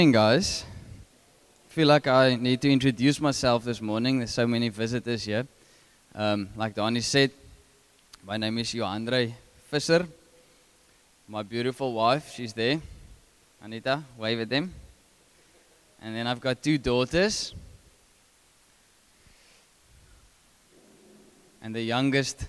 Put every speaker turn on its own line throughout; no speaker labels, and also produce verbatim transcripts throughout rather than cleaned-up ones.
Morning, guys. I feel like I need to introduce myself this morning. There's so many visitors here. Um, like Donnie said, my name is Johandre Visser. My beautiful wife, she's there. Anita, wave at them. And then I've got two daughters. And the youngest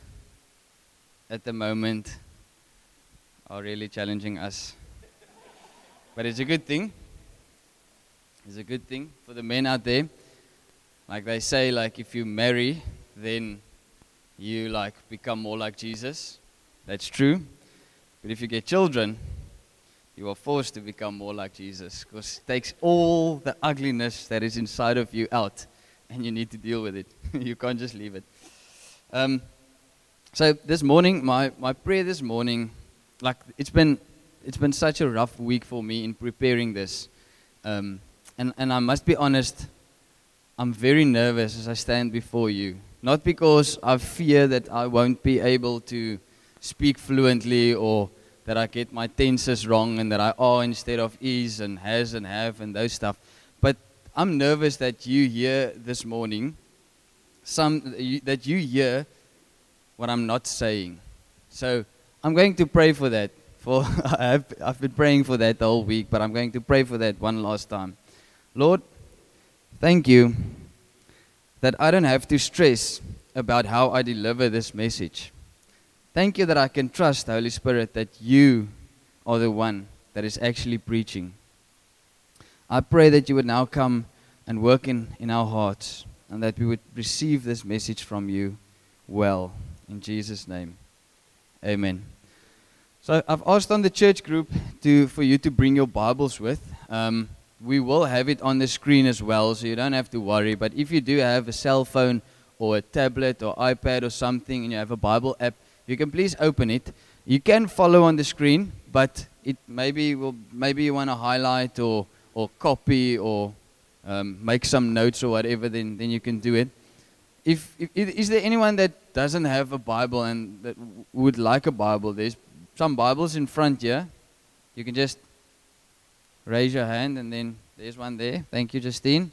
at the moment are really challenging us. But it's a good thing. It's a good thing for the men out there. Like they say, like if you marry, then you like become more like Jesus. That's true. But if you get children, you are forced to become more like Jesus, because it takes all the ugliness that is inside of you out, and you need to deal with it. You can't just leave it. Um, so this morning, my, my prayer this morning, like it's been it's been such a rough week for me in preparing this. Um, And, and I must be honest, I'm very nervous as I stand before you. Not because I fear that I won't be able to speak fluently, or that I get my tenses wrong and that I are instead of is and has and have and those stuff. But I'm nervous that you hear this morning, some you, that you hear what I'm not saying. So I'm going to pray for that. For I have, I've been praying for that the whole week, but I'm going to pray for that one last time. Lord, thank you that I don't have to stress about how I deliver this message. Thank you that I can trust, Holy Spirit, that you are the one that is actually preaching. I pray that you would now come and work in, in our hearts, and that we would receive this message from you well. In Jesus' name, amen. So I've asked on the church group to for you to bring your Bibles with. Um, We will have it on the screen as well, so you don't have to worry. But if you do have a cell phone or a tablet or iPad or something, and you have a Bible app, you can please open it. You can follow on the screen, but it maybe will maybe you want to highlight or or copy or um, make some notes or whatever. Then then you can do it. If, if is there anyone that doesn't have a Bible and that w- would like a Bible? There's some Bibles in front here. You can just raise your hand, and then there's one there. Thank you, Justine.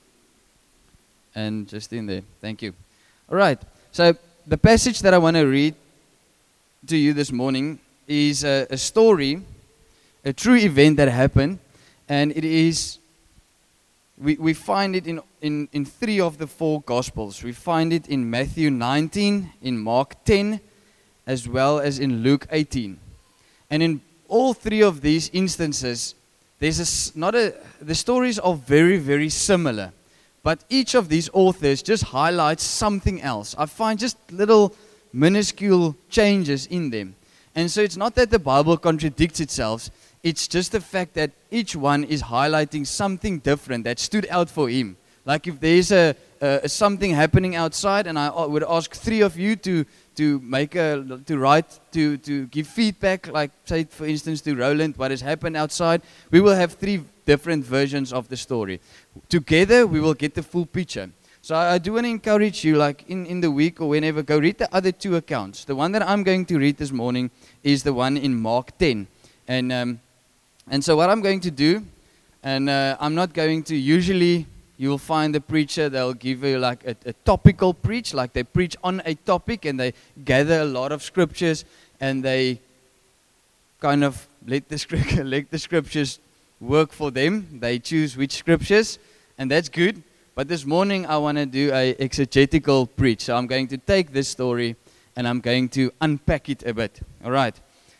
And Justine there. Thank you. All right. So the passage that I want to read to you this morning is a, a story, a true event that happened, and it is, we, we find it in, in, in three of the four Gospels. We find it in Matthew nineteen, in Mark ten, as well as in Luke eighteen. And in all three of these instances, There's a, not a, the stories are very, very similar, but each of these authors just highlights something else. I find just little minuscule changes in them. And so it's not that the Bible contradicts itself, it's just the fact that each one is highlighting something different that stood out for him. Like if there's a, a something happening outside, and I would ask three of you to to make a to write to to give feedback, like say for instance to Roland, what has happened outside. We will have three different versions of the story. Together we will get the full picture. So I, I do want to encourage you, like in, in the week or whenever, go read the other two accounts. The one that I'm going to read this morning is the one in Mark ten. And um, and so what I'm going to do, and uh, I'm not going to usually. You'll find the preacher, they'll give you like a, a topical preach, like they preach on a topic and they gather a lot of scriptures and they kind of let the, script, let the scriptures work for them. They choose which scriptures, and that's good. But this morning I want to do a exegetical preach. So I'm going to take this story and I'm going to unpack it a bit. All right.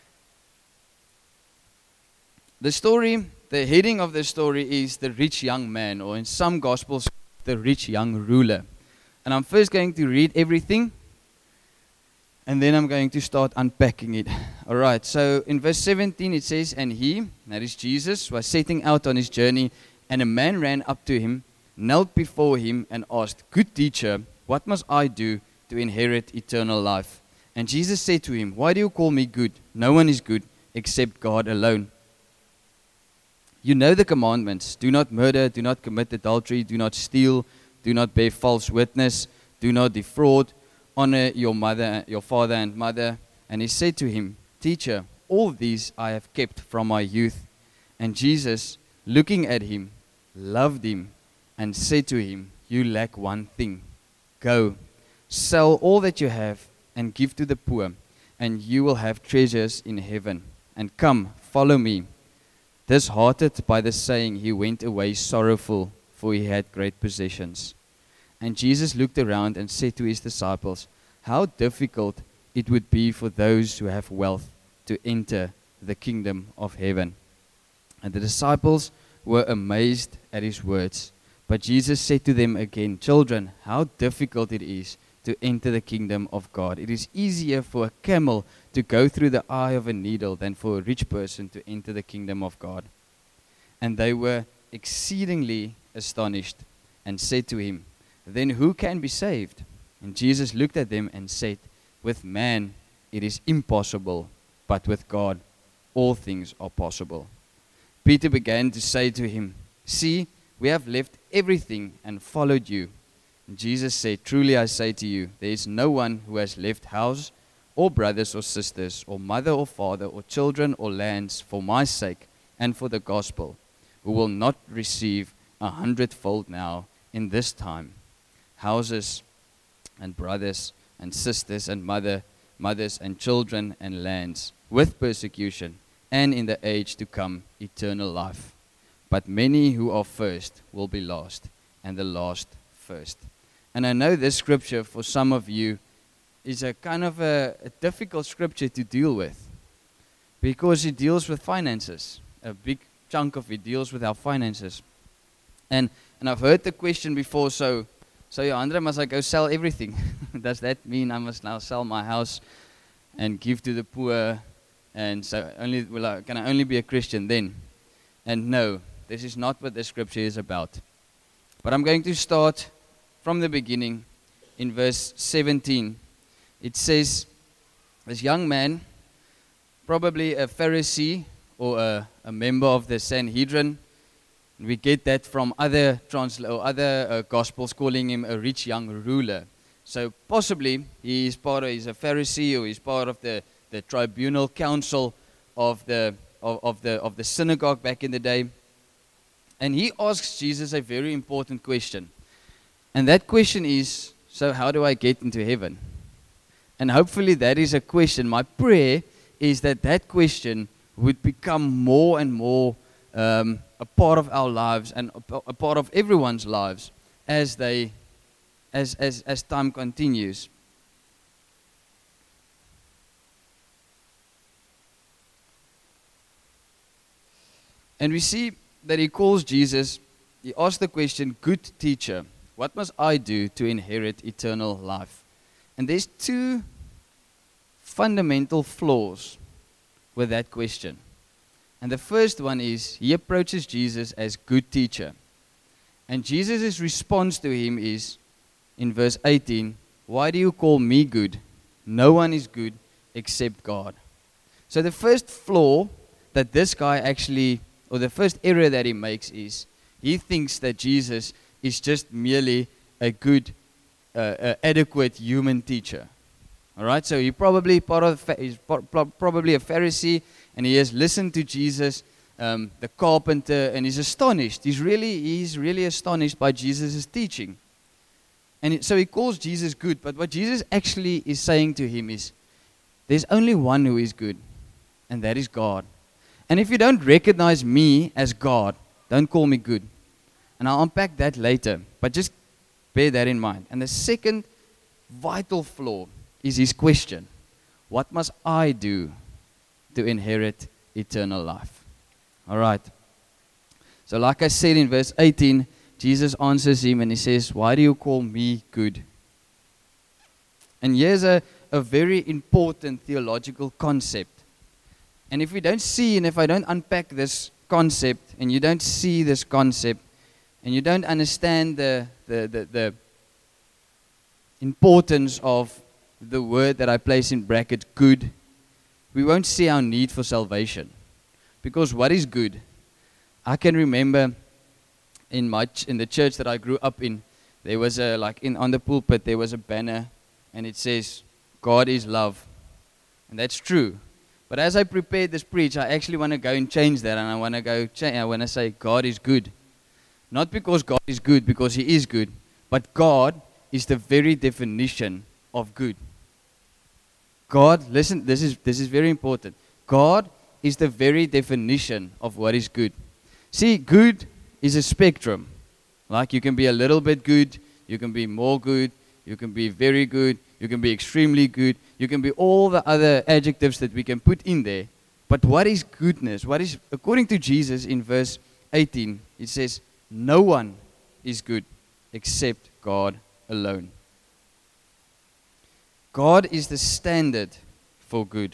The story... The heading of the story is the rich young man, or in some gospels, the rich young ruler. And I'm first going to read everything, and then I'm going to start unpacking it. All right, so in verse seventeen it says, "And he," that is Jesus, "was setting out on his journey, and a man ran up to him, knelt before him, and asked, 'Good teacher, what must I do to inherit eternal life?' And Jesus said to him, 'Why do you call me good? No one is good except God alone. You know the commandments: do not murder, do not commit adultery, do not steal, do not bear false witness, do not defraud, honor your mother, your father and mother.' And he said to him, 'Teacher, all these I have kept from my youth.' And Jesus looking at him, loved him, and said to him, "You lack one thing. Go, sell all that you have and give to the poor, and you will have treasures in heaven. And come, follow me." Disheartened by the saying, he went away sorrowful, for he had great possessions. And Jesus looked around and said to his disciples, "How difficult it would be for those who have wealth to enter the kingdom of heaven." And the disciples were amazed at his words. But Jesus said to them again, "Children, how difficult it is to enter the kingdom of God. It is easier for a camel to go through the eye of a needle than for a rich person to enter the kingdom of God." And they were exceedingly astonished and said to him, "Then who can be saved?" And Jesus looked at them and said, "With man it is impossible, but with God all things are possible." Peter began to say to him, "See, we have left everything and followed you." And Jesus said, "Truly I say to you, there is no one who has left house or brothers or sisters or mother or father or children or lands for my sake and for the gospel, who will not receive a hundredfold now in this time, houses and brothers and sisters and mother, mothers and children and lands, with persecution, and in the age to come eternal life. But many who are first will be last, and the last first." And I know this scripture for some of you is a kind of a, a difficult scripture to deal with, because it deals with finances. A big chunk of it deals with our finances. And and I've heard the question before, so, so Johandre, must I go sell everything? Does that mean I must now sell my house and give to the poor? And so only will I, can I only be a Christian then? And no, this is not what the scripture is about. But I'm going to start from the beginning in verse seventeen. It says, this young man, probably a Pharisee or a, a member of the Sanhedrin, we get that from other transla- or other uh, gospels calling him a rich young ruler. So possibly he is part of, he's a Pharisee, or he's part of the, the tribunal council of the of, of the of the synagogue back in the day. And he asks Jesus a very important question. And that question is, so how do I get into heaven? And hopefully that is a question. My prayer is that that question would become more and more um, a part of our lives and a, a part of everyone's lives as they, as as as time continues. And we see that he calls Jesus, he asks the question, "Good teacher, what must I do to inherit eternal life?" And there's two fundamental flaws with that question. And the first one is, he approaches Jesus as good teacher. And Jesus' response to him is, in verse eighteen, "Why do you call me good? No one is good except God." So the first flaw that this guy actually, or the first error that he makes is, he thinks that Jesus is just merely a good, uh, uh, adequate human teacher. All right, so he probably part of the, he's probably a Pharisee, and he has listened to Jesus, um, the carpenter, and he's astonished. He's really, he's really astonished by Jesus' teaching. And it, so he calls Jesus good, but what Jesus actually is saying to him is, there's only one who is good, and that is God. And if you don't recognize me as God, don't call me good. And I'll unpack that later, but just bear that in mind. And the second vital flaw is his question, what must I do to inherit eternal life? All right. So like I said in verse eighteen, Jesus answers him and he says, "Why do you call me good?" And here's a, a very important theological concept. And if we don't see, and if I don't unpack this concept, and you don't see this concept, and you don't understand the the, the, the importance of the word that I place in bracket, good, we won't see our need for salvation. Because what is good? I can remember in my ch- in the church that I grew up in, there was a, like in on the pulpit, there was a banner, and it says, "God is love." And that's true. But as I prepared this preach, I actually want to go and change that, and I want to go. Cha- I want to say God is good, not because God is good, because He is good, but God is the very definition of good. God, listen, this is this is very important. God is the very definition of what is good. See, good is a spectrum. Like, you can be a little bit good, you can be more good, you can be very good, you can be extremely good, you can be all the other adjectives that we can put in there. But what is goodness? What is, according to Jesus in verse eighteen, it says, no one is good except God alone. God is the standard for good.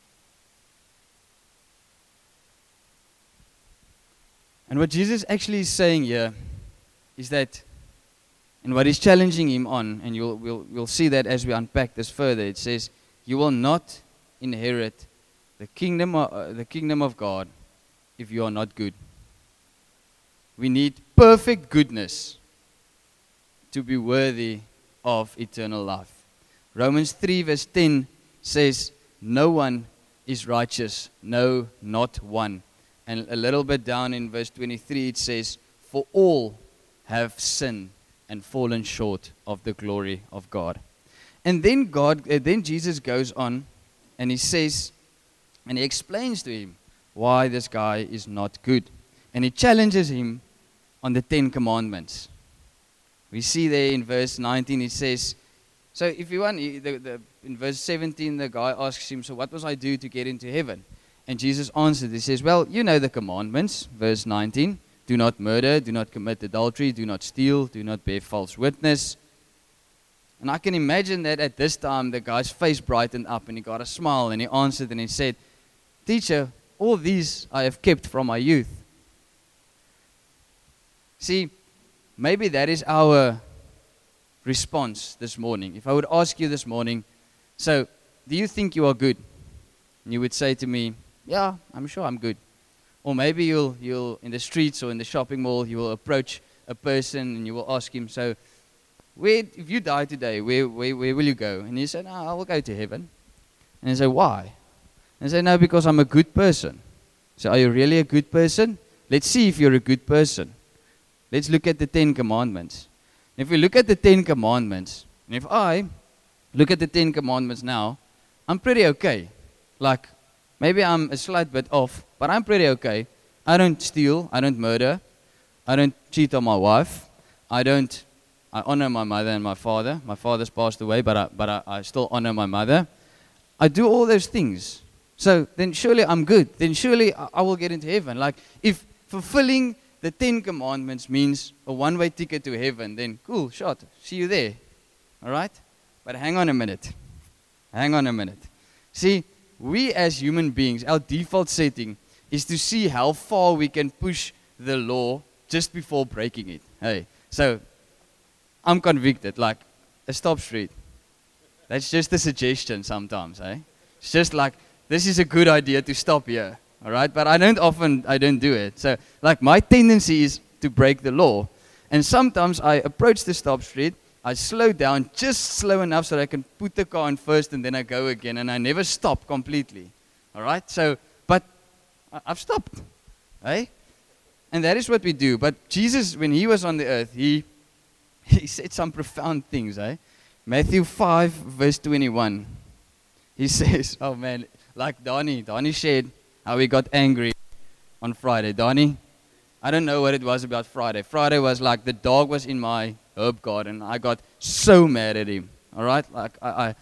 And what Jesus actually is saying here is that, and what he's challenging him on, and you'll, we'll, we'll see that as we unpack this further, it says, you will not inherit the kingdom of, uh, the kingdom of God if you are not good. We need perfect goodness to be worthy of eternal life. Romans three verse ten says, no one is righteous, no, not one. And a little bit down in verse twenty-three it says, for all have sinned and fallen short of the glory of God. And then God, uh, then Jesus goes on and he says, and he explains to him why this guy is not good. And he challenges him on the Ten Commandments. We see there in verse nineteen, it says, so if you want, the, the, in verse seventeen, the guy asks him, so what must I do to get into heaven? And Jesus answered, he says, well, you know the commandments, verse nineteen, do not murder, do not commit adultery, do not steal, do not bear false witness. And I can imagine that at this time, the guy's face brightened up and he got a smile and he answered and he said, teacher, all these I have kept from my youth. See, maybe that is our response this morning. If I would ask you this morning, so do you think you are good? And you would say to me, yeah, I'm sure I'm good. Or maybe you'll, you'll in the streets or in the shopping mall, you will approach a person and you will ask him, so where, if you die today, where, where, where will you go? And he said, no, I will go to heaven. And he said, why? And he said, no, because I'm a good person. So are you really a good person? Let's see if you're a good person. Let's look at the Ten Commandments. If we look at the Ten Commandments, and if I look at the Ten Commandments now, I'm pretty okay. Like, maybe I'm a slight bit off, but I'm pretty okay. I don't steal, I don't murder, I don't cheat on my wife, I don't, I honor my mother and my father. My father's passed away, but I, but I, I still honor my mother. I do all those things. So then surely I'm good. Then surely I, I will get into heaven. Like, if fulfilling the Ten Commandments means a one-way ticket to heaven, then cool, shot, see you there. All right? But hang on a minute. Hang on a minute. See, we as human beings, our default setting is to see how far we can push the law just before breaking it. Hey, so I'm convicted, like a stop street. That's just a suggestion sometimes, eh? It's just like, this is a good idea to stop here. All right, but I don't often, I don't do it. So, like, my tendency is to break the law. And sometimes I approach the stop street, I slow down just slow enough so that I can put the car in first and then I go again and I never stop completely. All right, so, but I've stopped, eh? And that is what we do. But Jesus, when he was on the earth, he, he said some profound things, eh? Matthew five, verse twenty-one. He says, oh man, like Donnie, Donnie shared how he got angry on Friday. Donnie, I don't know what it was about Friday. Friday was like the dog was in my herb garden. I got so mad at him. All right? Like, I,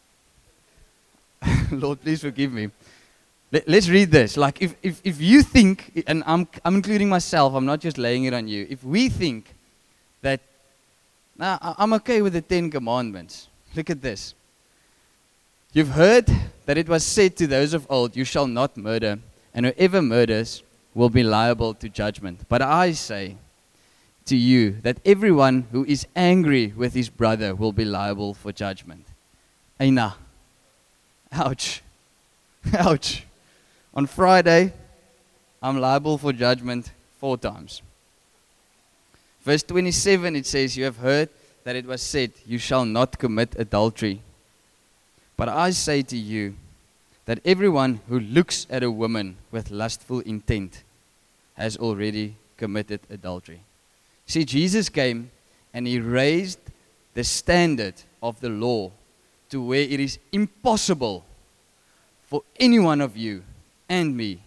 I Lord, please forgive me. Let, let's read this. Like, if, if, if you think, and I'm, I'm including myself, I'm not just laying it on you. If we think that, nah, I'm okay with the Ten Commandments. Look at this. You've heard that it was said to those of old, you shall not murder, and whoever murders will be liable to judgment. But I say to you that everyone who is angry with his brother will be liable for judgment. Aina. Ouch. Ouch. On Friday, I'm liable for judgment four times. Verse twenty-seven, it says, you have heard that it was said, you shall not commit adultery. But I say to you that everyone who looks at a woman with lustful intent has already committed adultery. See, Jesus came and he raised the standard of the law to where it is impossible for any one of you and me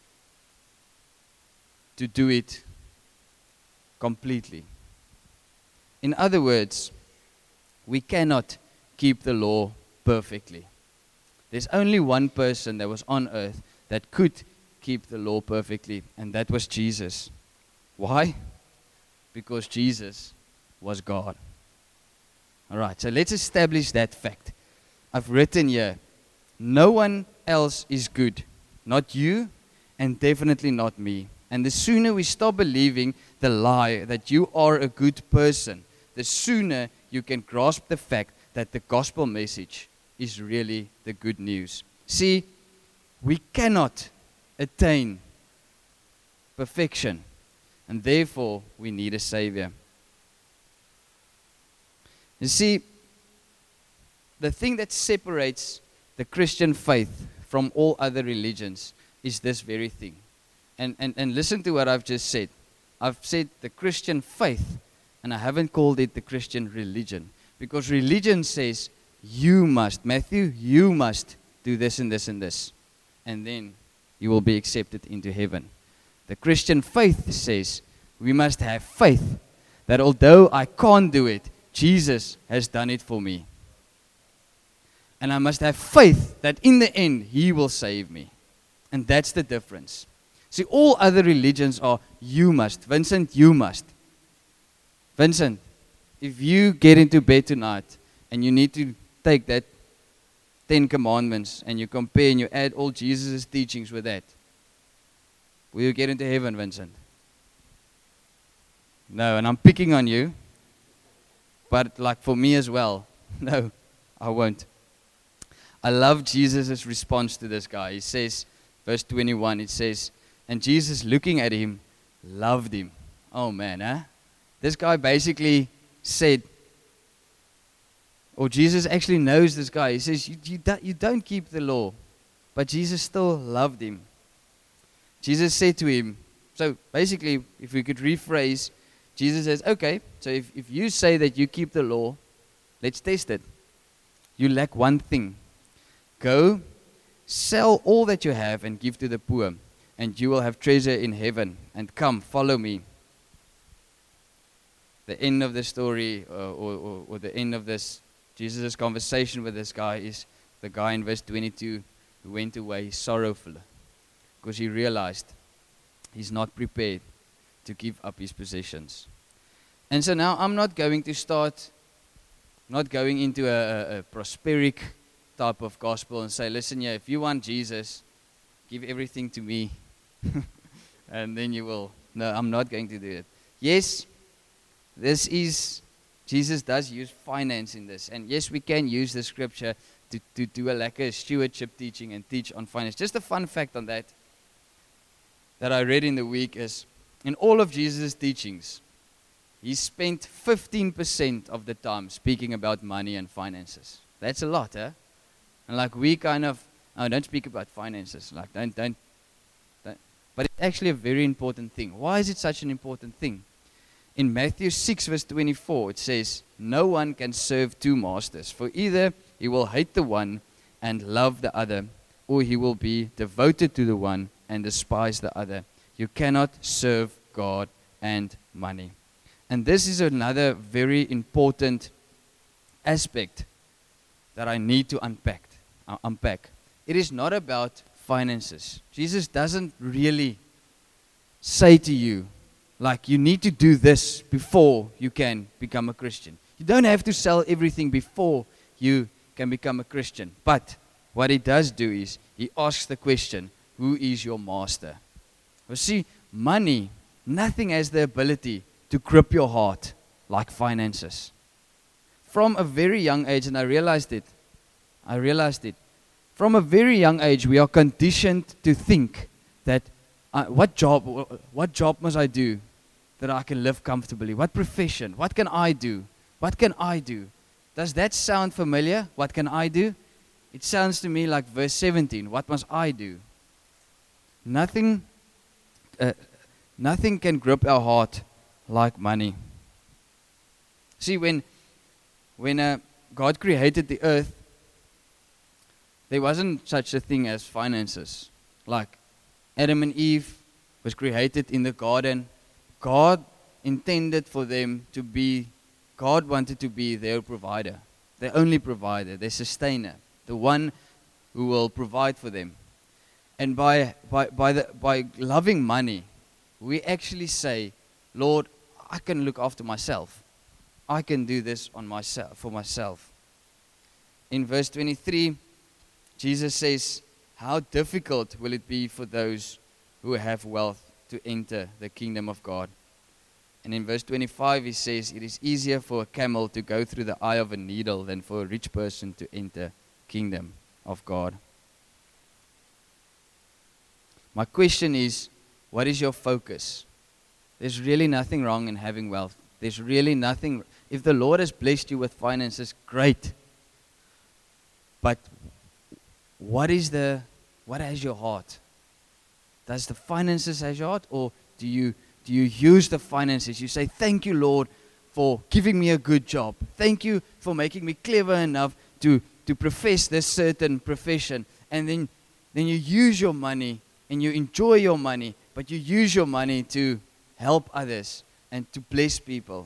to do it completely. In other words, we cannot keep the law perfectly. There's only one person that was on earth that could keep the law perfectly, and that was Jesus. Why? Because Jesus was God. All right, so let's establish that fact. I've written here, no one else is good. Not you, and definitely not me. And the sooner we stop believing the lie that you are a good person, the sooner you can grasp the fact that the gospel message is really the good news. See, we cannot attain perfection, and therefore we need a Savior. You see, the thing that separates the Christian faith from all other religions is this very thing. And, and, and listen to what I've just said. I've said the Christian faith, and I haven't called it the Christian religion. Because religion says, you must, Matthew, you must do this and this and this. And then you will be accepted into heaven. The Christian faith says, we must have faith that although I can't do it, Jesus has done it for me. And I must have faith that in the end, He will save me. And that's the difference. See, all other religions are, you must. Vincent, you must. Vincent, if you get into bed tonight and you need to take that Ten Commandments and you compare and you add all Jesus' teachings with that, will you get into heaven, Vincent? No, and I'm picking on you. But like for me as well, no, I won't. I love Jesus' response to this guy. He says, verse twenty-one, it says, and Jesus looking at him, loved him. Oh man, huh? This guy basically said, or Jesus actually knows this guy. He says, you, you, don't, you don't keep the law. But Jesus still loved him. Jesus said to him, so basically, if we could rephrase, Jesus says, okay, so if, if you say that you keep the law, let's test it. You lack one thing. Go, sell all that you have and give to the poor, and you will have treasure in heaven. And come, follow me. The end of the story, uh, or, or, or the end of this, Jesus' conversation with this guy is the guy in verse twenty-two who went away sorrowful because he realized he's not prepared to give up his possessions. And so now I'm not going to start, not going into a, a, a prosperic type of gospel and say, listen here, if you want Jesus, give everything to me. And then you will. No, I'm not going to do it. Yes, this is, Jesus does use finance in this. And yes, we can use the scripture to, to do a, like a stewardship teaching and teach on finance. Just a fun fact on that, that I read in the week is, in all of Jesus' teachings, he spent fifteen percent of the time speaking about money and finances. That's a lot, huh? And like we kind of, oh, don't speak about finances. Like, don't, don't, don't. But it's actually a very important thing. Why is it such an important thing? In Matthew six, verse twenty-four, it says, no one can serve two masters, for either he will hate the one and love the other, or he will be devoted to the one and despise the other. You cannot serve God and money. And this is another very important aspect that I need to unpack. Uh, unpack. It is not about finances. Jesus doesn't really say to you, like, you need to do this before you can become a Christian. You don't have to sell everything before you can become a Christian. But what he does do is, he asks the question, who is your master? You see, money, nothing has the ability to grip your heart like finances. From a very young age, and I realized it, I realized it, from a very young age, we are conditioned to think that, uh, what job, what job must I do that I can live comfortably? What profession? What can I do? What can I do? Does that sound familiar? What can I do? it sounds to me like verse seventeen. What must I do? Nothing, uh, nothing can grip our heart like money. See, when, when uh, God created the earth, there wasn't such a thing as finances. Like Adam and Eve was created in the garden. God intended for them to be, God wanted to be their provider, their only provider, their sustainer, the one who will provide for them. And by, by, by, the, by loving money, we actually say, Lord, I can look after myself. I can do this on myself, for myself. In verse twenty-three, Jesus says, how difficult will it be for those who have wealth to enter the kingdom of God? And in verse twenty-five, he says, it is easier for a camel to go through the eye of a needle than for a rich person to enter the kingdom of God. My question is, what is your focus? There's really nothing wrong in having wealth. There's really nothing. If the Lord has blessed you with finances, great. But what is the, what has your heart? Does the finances have your heart, or do you do you use the finances? You say, thank you, Lord, for giving me a good job. Thank you for making me clever enough to, to profess this certain profession. And then, then you use your money and you enjoy your money, but you use your money to help others and to bless people.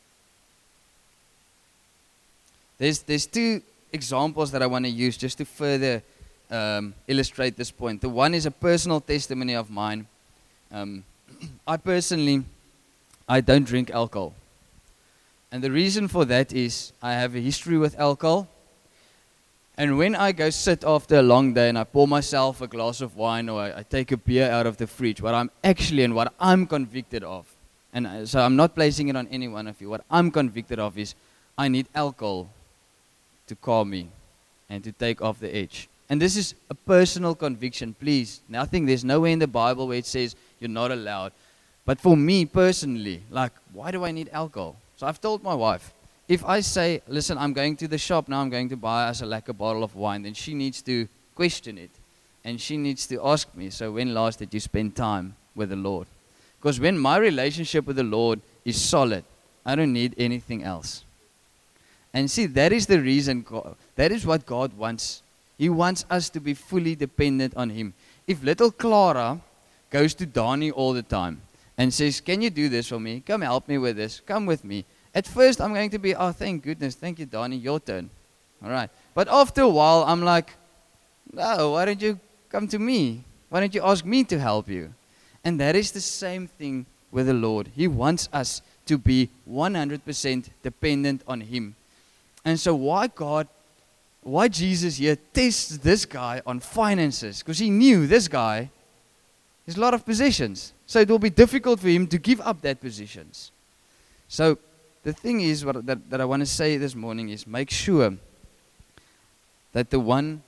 There's, there's two examples that I want to use just to further um, illustrate this point. The one is a personal testimony of mine. Um, I personally, I don't drink alcohol. And the reason for that is I have a history with alcohol. And when I go sit after a long day and I pour myself a glass of wine or I, I take a beer out of the fridge, what I'm actually and what I'm convicted of, and uh, so I'm not placing it on any one of you, what I'm convicted of is I need alcohol to calm me and to take off the edge. And this is a personal conviction, please. Nothing, there's nowhere in the Bible where it says you're not allowed. But for me personally, like, why do I need alcohol? So I've told my wife, if I say, listen, I'm going to the shop now, I'm going to buy us a lacquer bottle of wine, then she needs to question it. And she needs to ask me, so when last did you spend time with the Lord? Because when my relationship with the Lord is solid, I don't need anything else. And see, that is the reason, God, that is what God wants. He wants us to be fully dependent on Him. If little Clara goes to Donnie all the time and says, can you do this for me? Come help me with this. Come with me. At first, I'm going to be, oh, thank goodness. Thank you, Donnie. Your turn. All right. But after a while, I'm like, no, why don't you come to me? Why don't you ask me to help you? And that is the same thing with the Lord. He wants us to be one hundred percent dependent on Him. And so why God, why Jesus here tests this guy on finances? Because He knew this guy has a lot of possessions. So it will be difficult for him to give up that possessions. So the thing is, what that, that I want to say this morning is make sure that the one,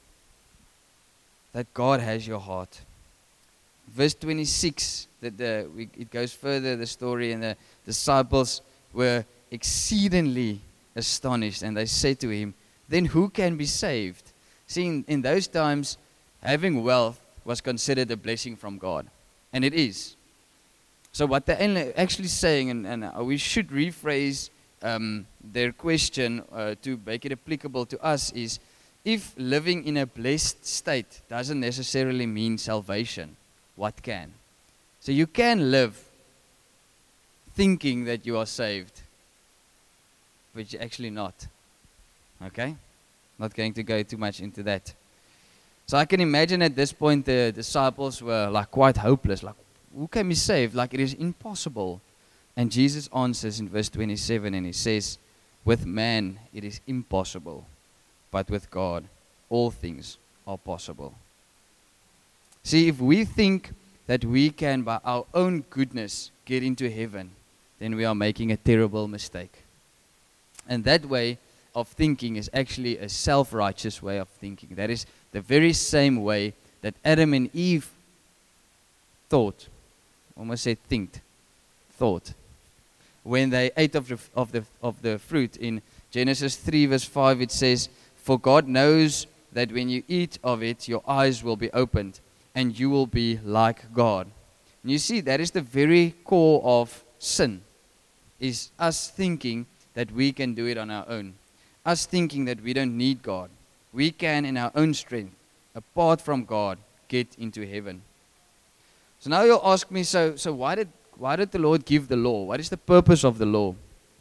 that God has your heart. Verse twenty-six, that the, we, it goes further, the story, and the disciples were exceedingly astonished, and they said to him, then who can be saved? See, in, in those times, having wealth was considered a blessing from God. And it is. So what they're actually saying, and, and we should rephrase um, their question uh, to make it applicable to us, is if living in a blessed state doesn't necessarily mean salvation, what can? So you can live thinking that you are saved, but you're actually not. Okay? Not going to go too much into that. So I can imagine at this point the disciples were like quite hopeless, like, who can be saved? Like, it is impossible. And Jesus answers in verse twenty-seven, and He says, with man it is impossible, but with God all things are possible. See, if we think that we can by our own goodness get into heaven, then we are making a terrible mistake. And that way of thinking is actually a self-righteous way of thinking. That is the very same way that Adam and Eve thought, almost said thinked, thought, when they ate of the, of the, of the fruit. In Genesis three verse five it says, for God knows that when you eat of it, your eyes will be opened, and you will be like God. And you see, that is the very core of sin, is us thinking that we can do it on our own. Us thinking that we don't need God. We can, in our own strength, apart from God, get into heaven. So now you'll ask me, so, so why did why did the Lord give the law? What is the purpose of the law?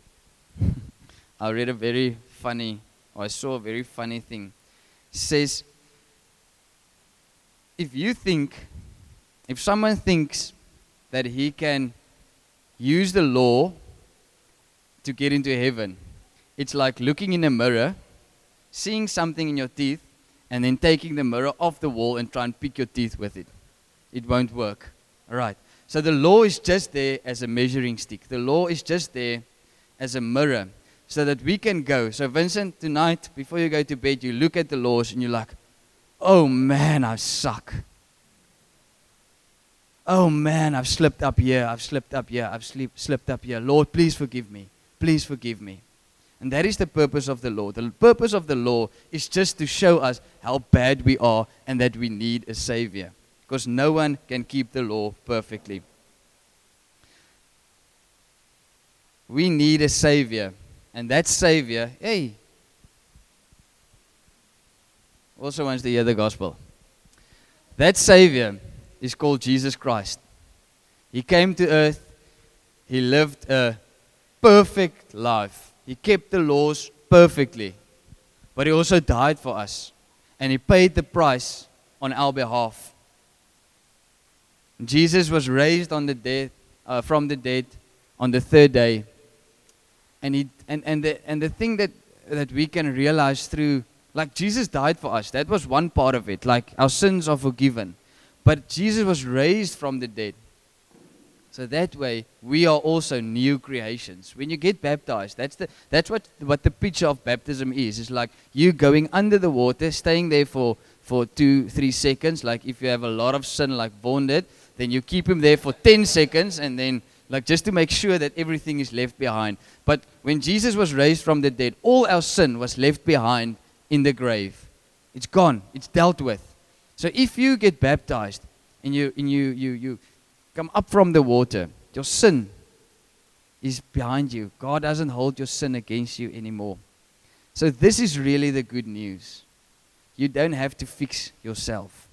I read a very funny, or I saw a very funny thing. It says, if you think, if someone thinks that he can use the law to get into heaven, it's like looking in a mirror, seeing something in your teeth, and then taking the mirror off the wall and try and pick your teeth with it. It won't work. All right. So the law is just there as a measuring stick. The law is just there as a mirror so that we can go. So Vincent, tonight, before you go to bed, you look at the laws and you're like, oh man, I suck. Oh man, I've slipped up here, I've slipped up here, I've sleep, slipped up here. Lord, please forgive me. Please forgive me. And that is the purpose of the law. The purpose of the law is just to show us how bad we are and that we need a Savior. Because no one can keep the law perfectly. We need a Savior. And that Savior, hey, also wants to hear the gospel. That Savior is called Jesus Christ. He came to earth. He lived a perfect life. He kept the laws perfectly. But He also died for us. And He paid the price on our behalf. Jesus was raised on the dead, uh, from the dead on the third day. And he and, and the and the thing that, that we can realize through, like Jesus died for us. That was one part of it. Like our sins are forgiven. But Jesus was raised from the dead. So that way we are also new creations. When you get baptized, that's the that's what what the picture of baptism is. It's like you going under the water, staying there for, for two, three seconds. Like if you have a lot of sin like Vaughan did, then you keep him there for ten seconds and then like just to make sure that everything is left behind. But when Jesus was raised from the dead, all our sin was left behind in the grave. It's gone. It's dealt with. So if you get baptized and you and you you you come up from the water, your sin is behind you. God doesn't hold your sin against you anymore. So this is really the good news. You don't have to fix yourself.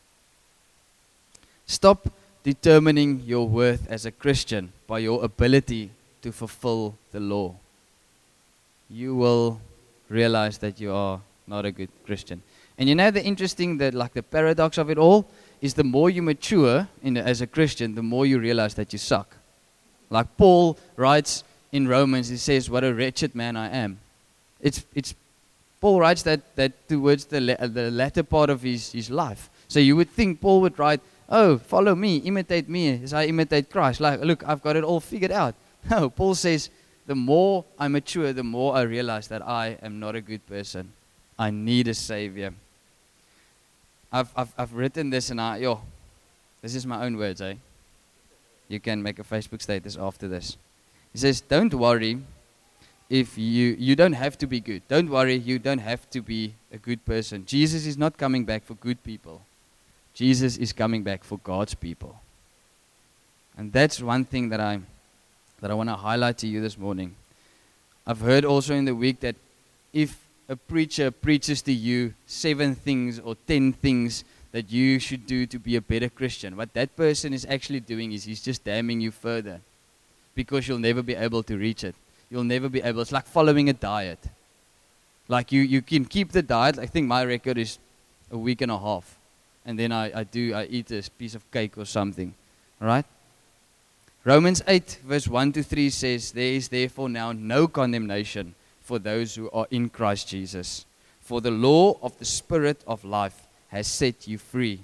Stop determining your worth as a Christian by your ability to fulfill the law. You will realize that you are not a good Christian. And you know the interesting, that like the paradox of it all, is the more you mature in, as a Christian, the more you realize that you suck. Like Paul writes in Romans, he says, what a wretched man I am. It's it's Paul writes that, that towards the, la- the latter part of his, his life. So you would think Paul would write, oh, follow me, imitate me as I imitate Christ. Like, look, I've got it all figured out. No, Paul says, the more I mature, the more I realize that I am not a good person. I need a Savior. I've I've I've written this and I, yo, this is my own words, eh? You can make a Facebook status after this. He says, don't worry if you, you don't have to be good. Don't worry, you don't have to be a good person. Jesus is not coming back for good people. Jesus is coming back for God's people. And that's one thing that I that I want to highlight to you this morning. I've heard also in the week that if a preacher preaches to you seven things or ten things that you should do to be a better Christian, what that person is actually doing is he's just damning you further, because you'll never be able to reach it. You'll never be able. It's like following a diet. Like you, you can keep the diet. I think my record is a week and a half. And then I, I do, I eat a piece of cake or something. All right? Romans eight verse one to three says, there is therefore now no condemnation for those who are in Christ Jesus. For the law of the Spirit of life has set you free.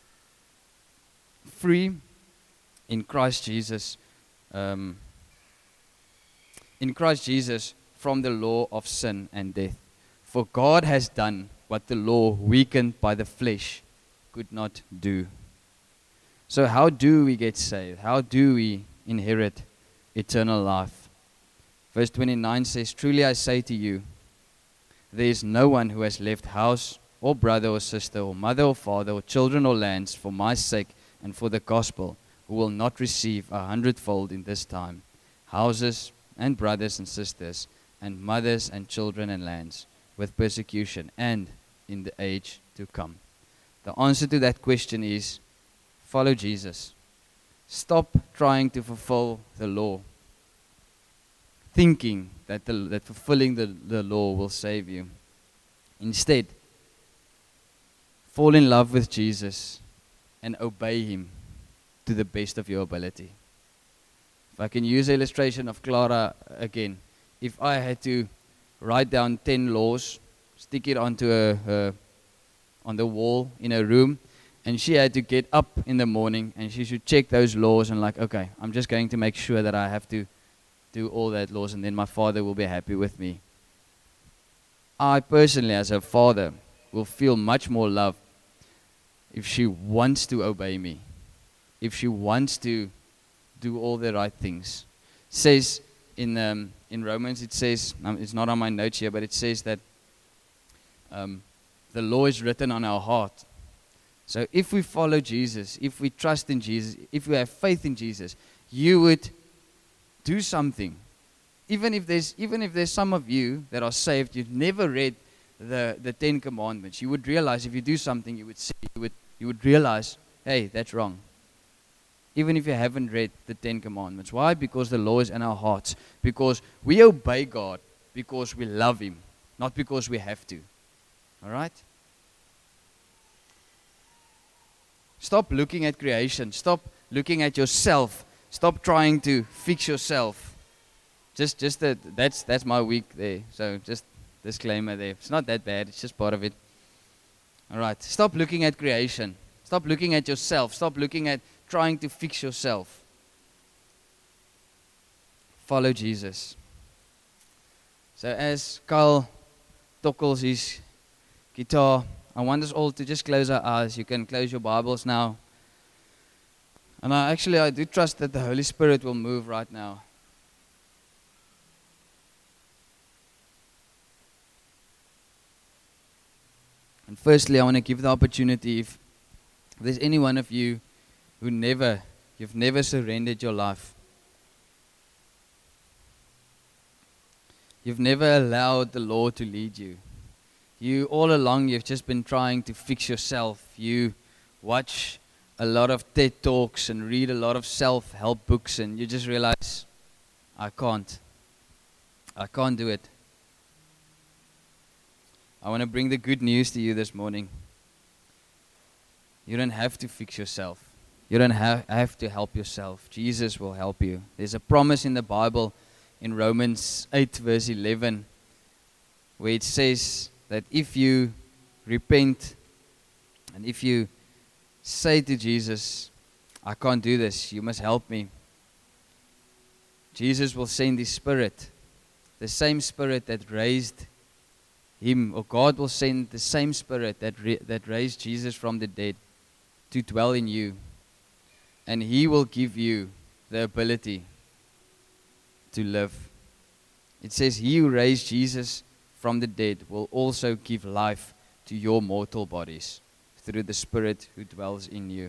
Free in Christ Jesus. Um, in Christ Jesus from the law of sin and death. For God has done what the law, weakened by the flesh, could not do. So how do we get saved? How do we inherit eternal life? Verse twenty-nine says, truly I say to you, there is no one who has left house or brother or sister, or mother or father, or children or lands, for my sake and for the gospel, who will not receive a hundredfold in this time, houses and brothers and sisters, and mothers and children and lands, with persecution, and in the age to come. The answer to that question is, follow Jesus. Stop trying to fulfill the law, thinking that, the, that fulfilling the, the law will save you. Instead, fall in love with Jesus and obey Him to the best of your ability. If I can use the illustration of Clara again, if I had to write down ten laws, stick it onto a, a on the wall in a room, and she had to get up in the morning and she should check those laws and like, okay, I'm just going to make sure that I have to do all that laws and then my father will be happy with me. I personally, as a father, will feel much more love if she wants to obey me, if she wants to do all the right things. It says in um, in Romans, it says, um, it's not on my notes here, but it says that um, the law is written on our heart. So if we follow Jesus, if we trust in Jesus, if we have faith in Jesus, you would do something. Even if there's even if there's some of you that are saved, you've never read the, the Ten Commandments, you would realize if you do something, you would see, you would you would realize, hey, that's wrong. Even if you haven't read the Ten Commandments. Why? Because the law is in our hearts. Because we obey God because we love Him, not because we have to. All right? Stop looking at creation. Stop looking at yourself. Stop trying to fix yourself. Just, just that. That's that's my week there. So just disclaimer there. It's not that bad. It's just part of it. All right. Stop looking at creation. Stop looking at yourself. Stop looking at trying to fix yourself. Follow Jesus. So as Kyle tockles his guitar, I want us all to just close our eyes. You can close your Bibles now. And I actually, I do trust that the Holy Spirit will move right now. And firstly, I want to give the opportunity, if there's any one of you who never, you've never surrendered your life. You've never allowed the Lord to lead you. You, all along, you've just been trying to fix yourself. You watch a lot of TED Talks and read a lot of self-help books, and you just realize, I can't. I can't do it. I want to bring the good news to you this morning. You don't have to fix yourself. You don't have, have to help yourself. Jesus will help you. There's a promise in the Bible in Romans eight verse eleven where it says that if you repent and if you say to Jesus, I can't do this, you must help me, Jesus will send His Spirit, the same Spirit that raised Him, or God will send the same Spirit that ra- that raised Jesus from the dead to dwell in you. And He will give you the ability to live. It says, He who raised Jesus from the dead will also give life to your mortal bodies through the Spirit who dwells in you.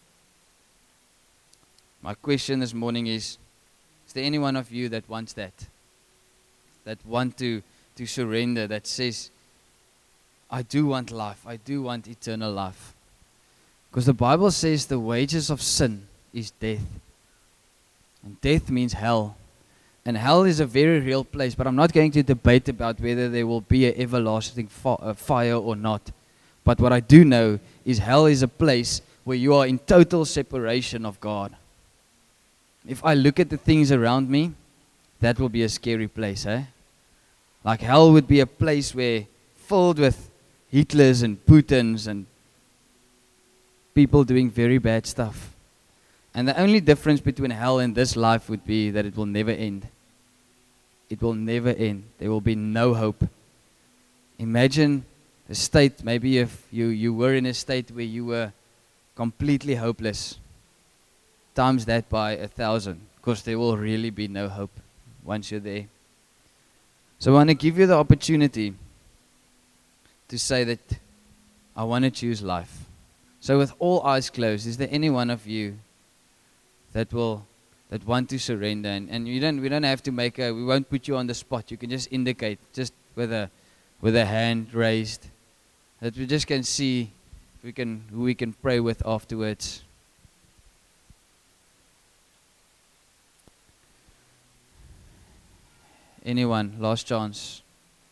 My question this morning is, is there any one of you that wants that? That want to, to surrender, that says, I do want life, I do want eternal life. Because the Bible says the wages of sin is death. And death means hell. And hell is a very real place, but I'm not going to debate about whether there will be an everlasting fi- uh, fire or not. But what I do know is hell is a place where you are in total separation of God. If I look at the things around me, that will be a scary place, eh? Like hell would be a place where filled with Hitlers and Putins and people doing very bad stuff. And the only difference between hell and this life would be that it will never end. It will never end. There will be no hope. Imagine a state, maybe if you, you were in a state where you were completely hopeless. Times that by a thousand, because there will really be no hope once you're there. So I want to give you the opportunity to say that I want to choose life. So with all eyes closed, is there any one of you that will that want to surrender? And, and you don't we don't have to make a we won't put you on the spot. You can just indicate just with a with a hand raised. That we just can see if we can who we can pray with afterwards. Anyone? Last chance.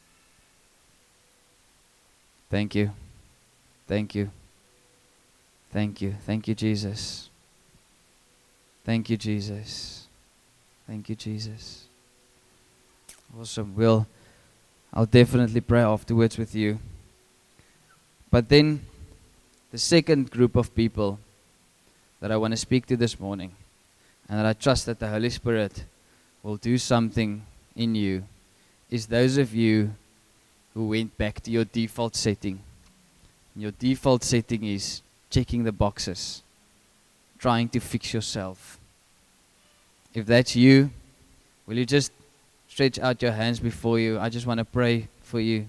Thank you. Thank you. Thank you. Thank you, Jesus. Thank you, Jesus. Thank you, Jesus. Awesome. We'll, I'll definitely pray afterwards with you. But then, the second group of people that I want to speak to this morning, and that I trust that the Holy Spirit will do something in you, is those of you who went back to your default setting. Your default setting is checking the boxes, trying to fix yourself. If that's you, will you just stretch out your hands before you? I just want to pray for you.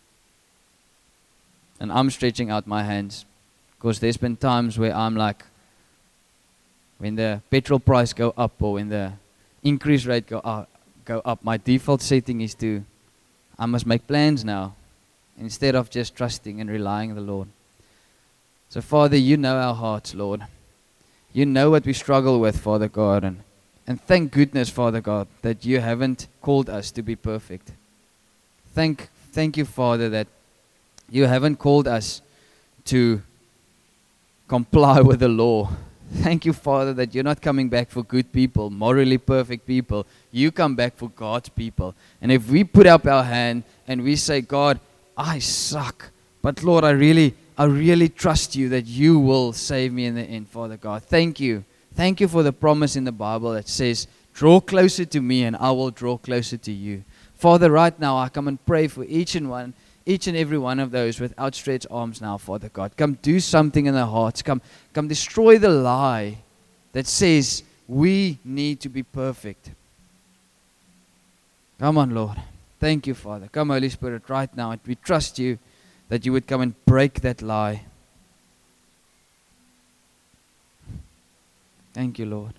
And I'm stretching out my hands because there's been times where I'm like, when the petrol price go up or when the increase rate go up, go up, my default setting is to, I must make plans now instead of just trusting and relying on the Lord. So Father, you know our hearts, Lord. You know what we struggle with, Father God. And, and thank goodness, Father God, that you haven't called us to be perfect. Thank, thank you, Father, that you haven't called us to comply with the law. Thank you, Father, that you're not coming back for good people, morally perfect people. You come back for God's people. And if we put up our hand and we say, God, I suck, but Lord, I really, I really trust you that you will save me in the end, Father God. Thank you. Thank you for the promise in the Bible that says, draw closer to me and I will draw closer to you. Father, right now I come and pray for each and one, each and every one of those with outstretched arms now, Father God. Come do something in their hearts. Come, come destroy the lie that says we need to be perfect. Come on, Lord. Thank you, Father. Come, Holy Spirit, right now. We trust you that you would come and break that lie. Thank you, Lord.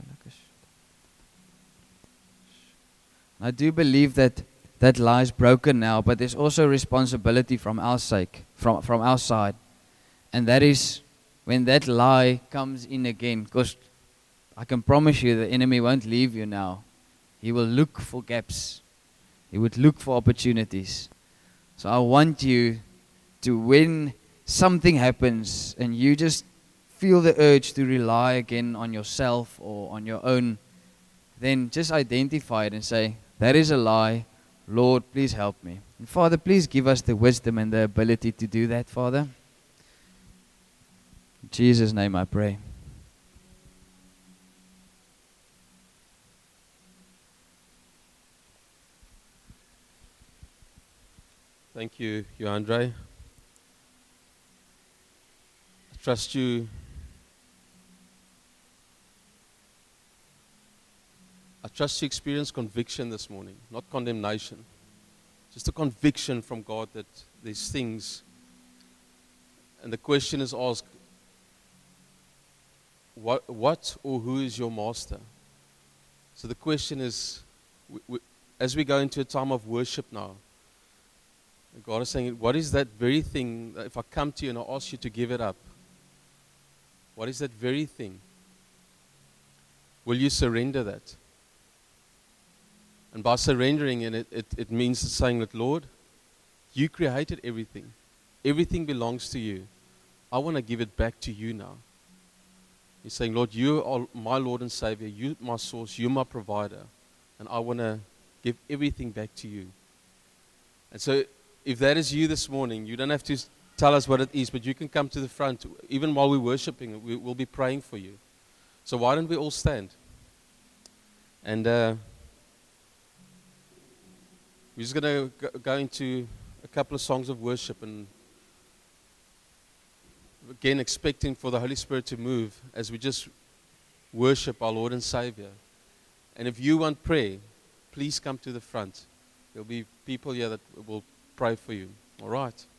I do believe that that lie is broken now, but there's also responsibility from our sake, from, from our side. And that is when that lie comes in again, because I can promise you the enemy won't leave you now. He will look for gaps. He would look for opportunities. So I want you to, when something happens and you just feel the urge to rely again on yourself or on your own, then just identify it and say, that is a lie. Lord, please help me. And Father, please give us the wisdom and the ability to do that, Father. In Jesus' name I pray.
Thank you, you Andre. I trust you. I trust you experience conviction this morning, not condemnation. Just a conviction from God that there's things. And the question is asked, what, what or who is your master? So the question is, we, we, as we go into a time of worship now, God is saying, what is that very thing that if I come to you and I ask you to give it up, what is that very thing? Will you surrender that? And by surrendering in it, it, it means saying that, Lord, you created everything. Everything belongs to you. I want to give it back to you now. He's saying, Lord, you are my Lord and Savior. You my source. You my provider. And I want to give everything back to you. And so if that is you this morning, you don't have to tell us what it is, but you can come to the front. Even while we're worshiping, we, we'll be praying for you. So why don't we all stand? And uh, we're just going to go into a couple of songs of worship, and again expecting for the Holy Spirit to move as we just worship our Lord and Savior. And if you want prayer, please come to the front. There'll be people here that will pray for you. All right.